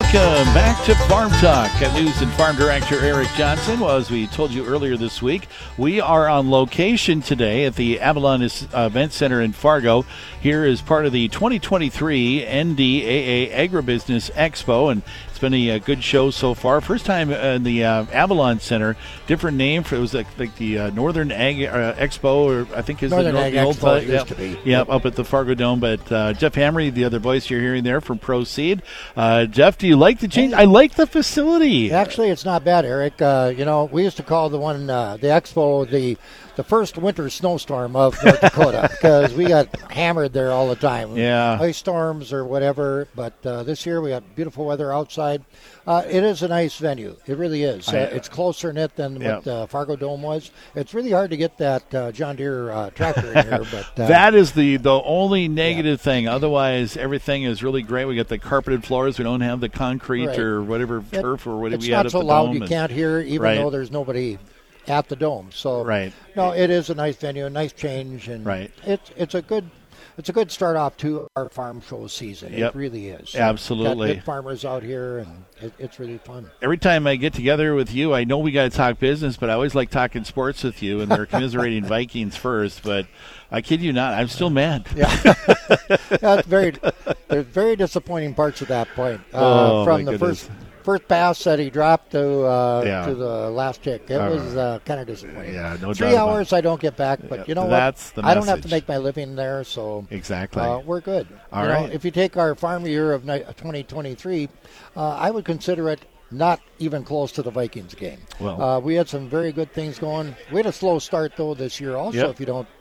Welcome back to Farm Talk. News and Farm Director Eric Johnson. Well, as we told you earlier this week, we are on location today at the Avalon Event Center in Fargo. Here is part of the 2023 NDAA Agribusiness Expo, and it's been a good show so far. First time in the Avalon Center. Different name for it was like the Northern Ag Expo, or I think is Northern the Ag old Expo. It used to be. Yep, up at the Fargo Dome. But Jeff Hamry, the other voice you're hearing there from Proceed. Jeff, do you like the change? I like the facility. Actually, it's not bad, Eric. We used to call the expo the first winter snowstorm of North Dakota because we got hammered there all the time. Yeah. Ice storms or whatever. But this year we got beautiful weather outside. It is a nice venue. It really is. It's closer knit than what Fargo Dome was. It's really hard to get that John Deere tractor in here. But that is the only negative thing. Otherwise, everything is really great. We got the carpeted floors. We don't have the concrete or whatever turf or whatever we had at the dome. It's not so loud you can't hear, even though there's nobody at the dome. So no, it is a nice venue, a nice change, and it's a good start off to our farm show season. It really is. Absolutely. Got good farmers out here, and it's really fun. Every time I get together with you, I know we got to talk business, but I always like talking sports with you, and they're commiserating Vikings first. But I kid you not, I'm still mad. There's very disappointing parts of that point. From the first pass that he dropped to the last kick. It was kind of disappointing. Yeah, no 3 hours I don't get back, but you know what? I don't have to make my living there, so we're good. All right. If you take our farm year of 2023, I would consider it not even close to the Vikings game. Well, we had some very good things going. We had a slow start, though, this year also. If you don't,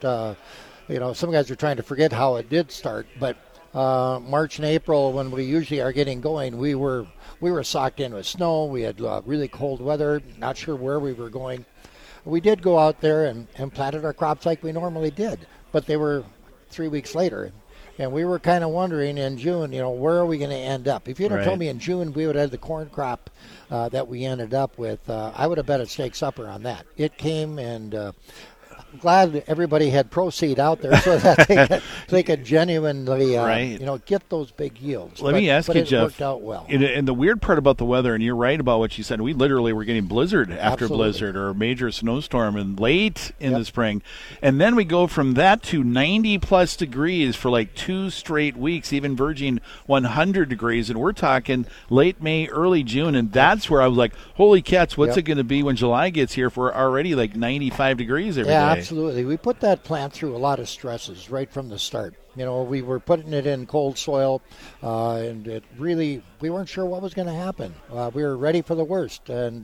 some guys are trying to forget how it did start, but March and April, when we usually are getting going, we were socked in with snow. We had really cold weather, not sure where we were going. We did go out there and planted our crops like we normally did, but they were 3 weeks later. And we were kind of wondering in June, where are we going to end up? If you'd have told me in June we would have had the corn crop that we ended up with, I would have bet a steak supper on that. It came, and glad everybody had Proceed out there so that they could genuinely get those big yields. Let me ask you, Jeff. It worked out well. And the weird part about the weather, and you're right about what you said, we literally were getting blizzard after blizzard or a major snowstorm and late in the spring. And then we go from that to 90-plus degrees for like 2 straight weeks, even verging 100 degrees. And we're talking late May, early June. And that's where I was like, holy cats, what's it going to be when July gets here if we're already like 95 degrees every day? Absolutely. We put that plant through a lot of stresses right from the start. We were putting it in cold soil, and it really, we weren't sure what was going to happen. We were ready for the worst, and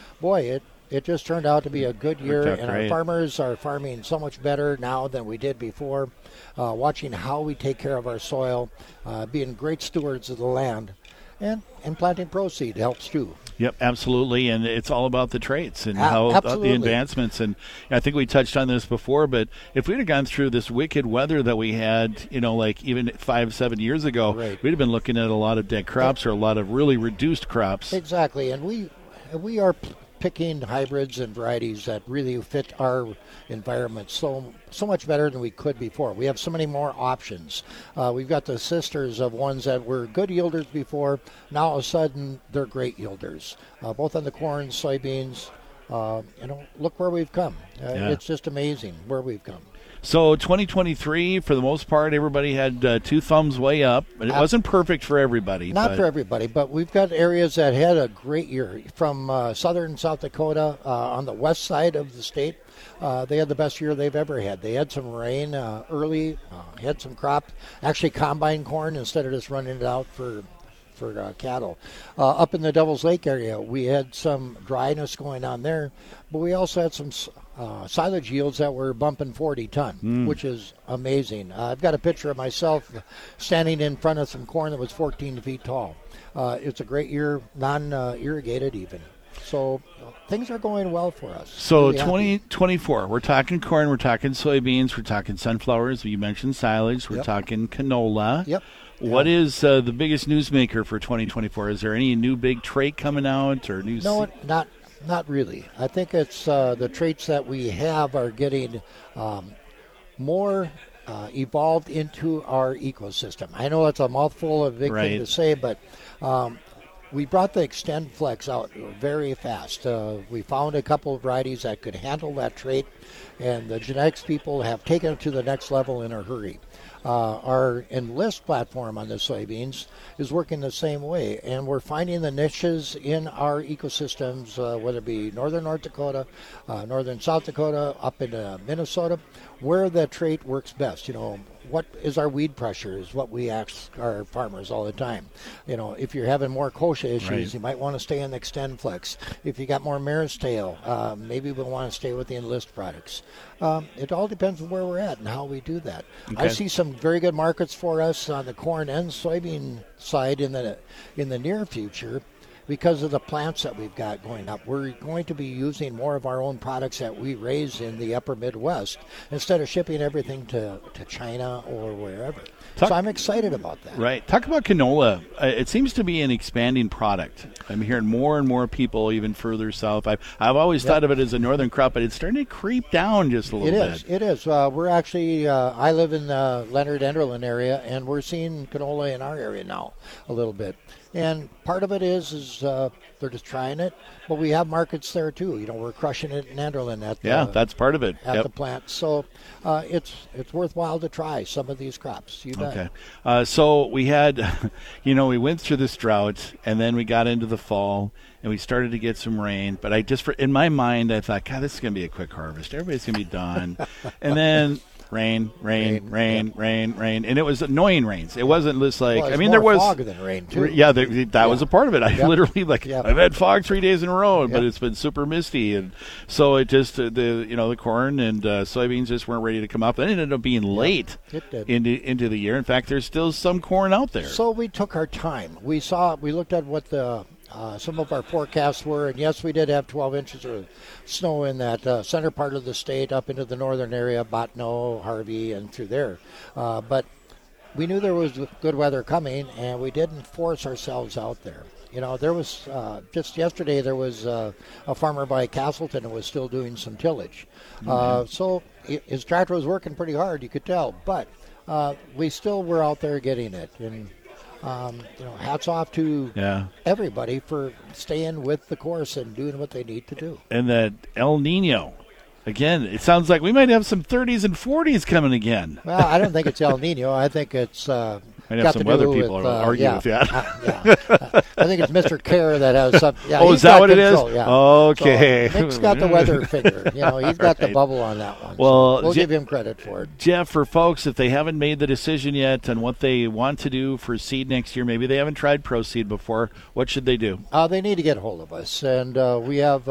it just turned out to be a good year, and our farmers are farming so much better now than we did before, watching how we take care of our soil, being great stewards of the land, and planting Proceed helps too. Yep, absolutely, and it's all about the traits and how the advancements. And I think we touched on this before, but if we'd have gone through this wicked weather that we had, like even 5-7 years ago, we'd have been looking at a lot of dead crops or a lot of really reduced crops. Exactly, and we are picking hybrids and varieties that really fit our environment so much better than we could before. We have so many more options. We've got the sisters of ones that were good yielders before. Now all of a sudden they're great yielders, both on the corn, soybeans. Look where we've come. It's just amazing where we've come. So 2023, for the most part, everybody had 2 thumbs way up. It wasn't perfect for everybody. Not for everybody, but we've got areas that had a great year. From southern South Dakota, on the west side of the state, they had the best year they've ever had. They had some rain early, had some crop, actually combine corn instead of just running it out for cattle. Up in the Devil's Lake area, we had some dryness going on there, but we also had some silage yields that were bumping 40 ton, which is amazing. I've got a picture of myself standing in front of some corn that was 14 feet tall. It's a great year, non-irrigated even. So things are going well for us. So really 2024, we're talking corn, we're talking soybeans, we're talking sunflowers. You mentioned silage, we're talking canola. Yep. What is the biggest newsmaker for 2024? Is there any new big trait coming out or new? No, not really. I think it's the traits that we have are getting more evolved into our ecosystem. I know it's a mouthful of a big thing to say, but we brought the Extend Flex out very fast. We found a couple of varieties that could handle that trait, and the genetics people have taken it to the next level in a hurry. Our Enlist platform on the soybeans is working the same way, and we're finding the niches in our ecosystems, whether it be northern North Dakota, northern South Dakota, up in Minnesota, where the trait works best. What is our weed pressure is what we ask our farmers all the time. If you're having more kochia issues, right, you might want to stay in the Extend Flex. If you got more mare's tail, maybe we'll want to stay with the Enlist products. It all depends on where we're at and how we do that. Okay. I see some very good markets for us on the corn and soybean side in the near future. Because of the plants that we've got going up, we're going to be using more of our own products that we raise in the upper Midwest instead of shipping everything to China or wherever. So I'm excited about that. Right. Talk about canola. It seems to be an expanding product. I'm hearing more and more people even further south. I've always thought of it as a northern crop, but it's starting to creep down just a little bit. It is. We're actually, I live in the Leonard Enderlin area, and we're seeing canola in our area now a little bit. And part of it is they're just trying it, but we have markets there too. We're crushing it in Enderlin that's part of it at the plant. So it's worthwhile to try some of these crops. You bet. Okay. So we had, we went through this drought, and then we got into the fall, and we started to get some rain. But in my mind, I thought, God, this is going to be a quick harvest. Everybody's going to be done. And then rain, and it was annoying rains. It wasn't just like, there was fog than rain too. Yeah, that was a part of it. I literally I've had fog 3 days in a row, but it's been super misty, and so it just the corn and soybeans just weren't ready to come up. That ended up being late into the year. In fact, there's still some corn out there. So we took our time. We looked at what the some of our forecasts were, and yes, we did have 12 inches of snow in that center part of the state up into the northern area, Bottineau, Harvey, and through there. But we knew there was good weather coming, and we didn't force ourselves out there. There was just yesterday there was a farmer by Castleton who was still doing some tillage. So his tractor was working pretty hard, you could tell, but we still were out there getting it. And hats off to everybody for staying with the course and doing what they need to do. And that El Nino, again, it sounds like we might have some 30s and 40s coming again. Well, I don't think it's El Nino. I think it's got some weather people argue with that. I think it's Mr. Kerr that has some. Yeah, is that what control, it is? Yeah. Okay. So Nick's got the weather finger. He's got the bubble on that one. Well, so we'll give him credit for it. Jeff, for folks, if they haven't made the decision yet on what they want to do for seed next year, maybe they haven't tried ProSeed before, what should they do? They need to get a hold of us. And we have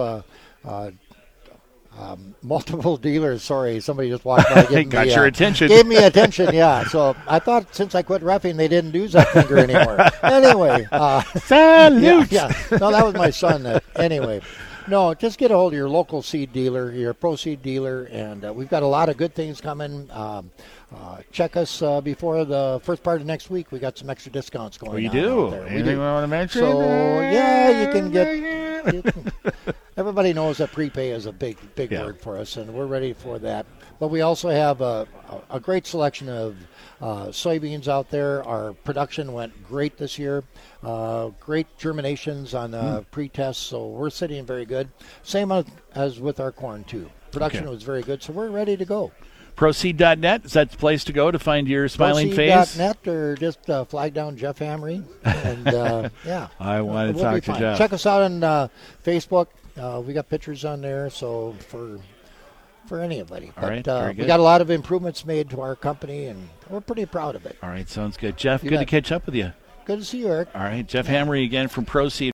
multiple dealers. Sorry, somebody just walked by. Got your attention. Gave me attention, yeah. So I thought since I quit roughing, they didn't use that finger anymore. Anyway. Salute! Yeah. No, that was my son. Anyway. No, just get a hold of your local seed dealer, your ProSeed dealer, and we've got a lot of good things coming. Check us before the first part of next week. We got some extra discounts going on. We do. Anything you want to mention? So, yeah, you can get... Everybody knows that prepay is a big word for us, and we're ready for that. But we also have a great selection of soybeans out there. Our production went great this year. Great germinations on pre-tests, so we're sitting very good. Same as with our corn, too. Production was very good, so we're ready to go. ProSeed.net, is that the place to go to find your smiling face? ProSeed.net, or just flag down Jeff Hamry. And, I want to talk to Jeff. Check us out on Facebook. We got pictures on there, so for anybody. All right, but very good. We got a lot of improvements made to our company, and we're pretty proud of it. All right, sounds good. Jeff, good to catch up with you. Good to see you, Eric. All right, Jeff Hamry again from ProSeed.